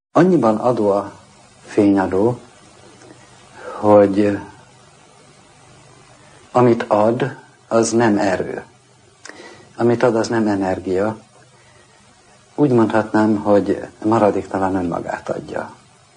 Annyiban adó a fényadó, hogy amit ad, az nem erő. Amit ad, az nem energia. Úgy mondhatnám, hogy maradéktalan önmagát adja.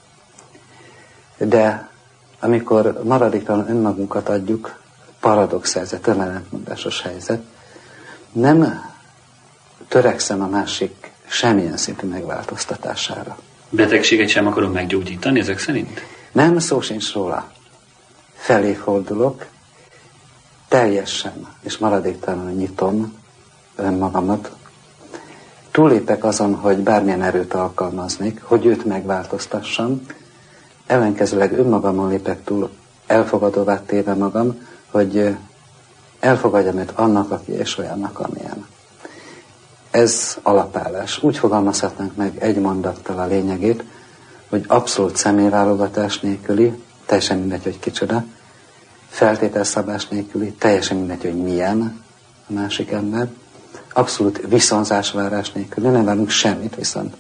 De amikor maradéktalan önmagunkat adjuk, paradox helyzet, ellentmondásos helyzet, nem törekszem a másik semmilyen szintű megváltoztatására. Betegséget sem akarom meggyógyítani ezek szerint? Nem, szó sincs róla. Felé fordulok, teljesen és maradéktalanul nyitom önmagamat. Túllépek azon, hogy bármilyen erőt alkalmaznék, hogy őt megváltoztassam. Ellenkezőleg önmagamon lépek túl, elfogadóvá téve magam, hogy elfogadjam őt annak, aki és olyannak, amilyen. Ez alapállás. Úgy fogalmazhatnánk meg egy mondattal a lényegét, hogy abszolút személyválogatás nélküli, teljesen mindegy, hogy kicsoda, feltételszabás nélküli, teljesen mindegy, hogy milyen a másik ember, abszolút viszonzásvárás nélküli, nem várunk semmit, viszont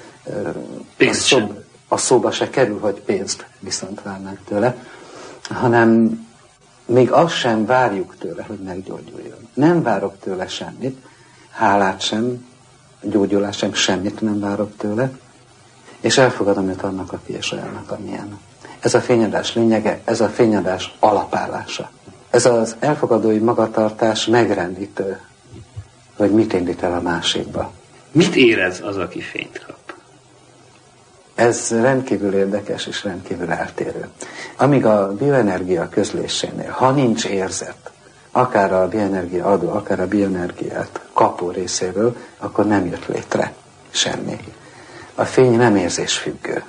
a szóba se kerül, hogy pénzt viszont várnánk tőle, hanem még azt sem várjuk tőle, hogy meggyógyuljon. Nem várok tőle semmit, hálát sem, gyógyulást sem, semmit nem várok tőle, és elfogadom őt annak, aki és olyannak, amilyen. Ez a fényadás lényege, ez a fényadás alapállása. Ez az elfogadói magatartás megrendítő, hogy mit indít el a másikba. Mit érez az, aki fényt kap? Ez rendkívül érdekes és rendkívül eltérő. Amíg a bioenergia közlésénél, ha nincs érzet, akár a bioenergia adó, akár a bioenergiát kapó részéről, akkor nem jött létre semmi. A fény nem érzésfüggő.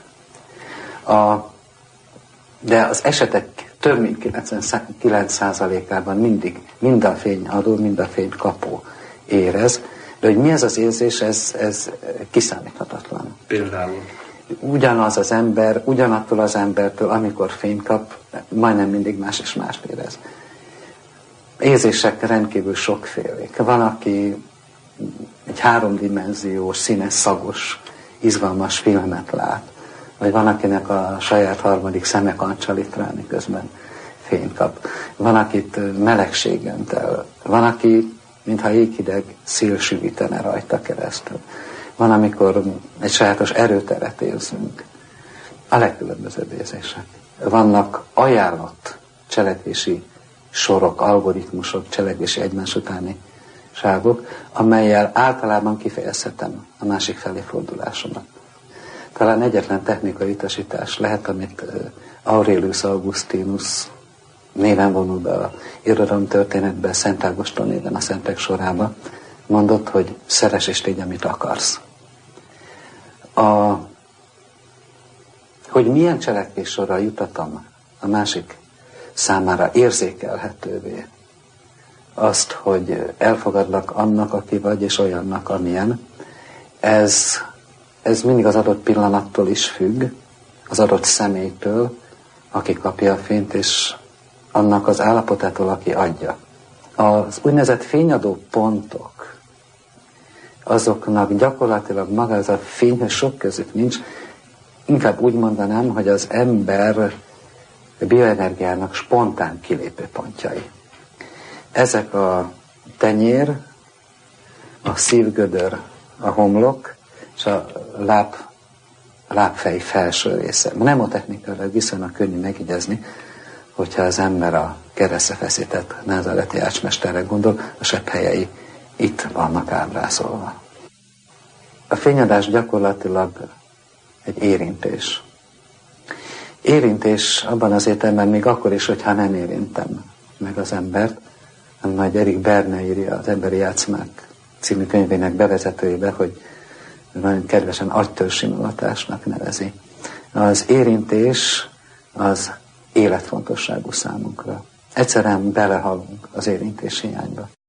De az esetek több mint 99%-ában mindig mind a fény adó, mind a fény kapó érez. De hogy mi ez az érzés, ez kiszámíthatatlan. Például? Ugyanaz az ember, ugyanattól az embertől, amikor fényt kap, majdnem mindig más és mást érez. Érzések rendkívül sokfélék. Van, aki egy 3-dimenziós, színes, szagos, izgalmas filmet lát, vagy van, akinek a saját harmadik szeme kancsalitrálni közben fényt kap. Van, akit melegség önt el. Van, aki, mintha jéghideg szél süvítene rajta keresztül. Van, amikor egy sajátos erőteret érzünk. A legkülönbözőbb érzések. Vannak ajánlott cselekvési sorok, algoritmusok, cselekvési egymás utáni ságok, amellyel általában kifejezhetem a másik felé fordulásomat. Talán egyetlen technikai utasítás lehet, amit Aurelius Augustinus néven vonul be a irodalomtörténetbe, Szent Ágoston néven a szentek sorába, mondott, hogy szeress és tégy, amit akarsz. Hogy milyen cselekvés sorral jutatom a másik számára érzékelhetővé azt, hogy elfogadlak annak, aki vagy, és olyannak, amilyen, ez mindig az adott pillanattól is függ, az adott személytől, aki kapja a fényt, és annak az állapotától, aki adja. Az úgynevezett fényadó pontok, azoknak gyakorlatilag maga ez a fényhöz sok közük nincs. Inkább úgy mondanám, hogy az ember bioenergiának spontán kilépő pontjai. Ezek a tenyér, a szívgödör, a homlok és a lábfej felső része. Mnemotechnikailag viszonylag könnyű megjegyezni, hogyha az ember a keresztre feszített názáreti ácsmesterre gondol, a sebhelyei itt vannak ábrázolva. A fényadás gyakorlatilag egy érintés. Érintés abban az értelemben még akkor is, hogyha nem érintem meg az embert, hanem majd Erik Berne írja az Emberi játszmák című könyvének bevezetőjébe, hogy nagyon kedvesen agytőrsimogatásnak nevezi. Az érintés az életfontosságú számunkra. Egyszerűen belehalunk az érintés hiányba.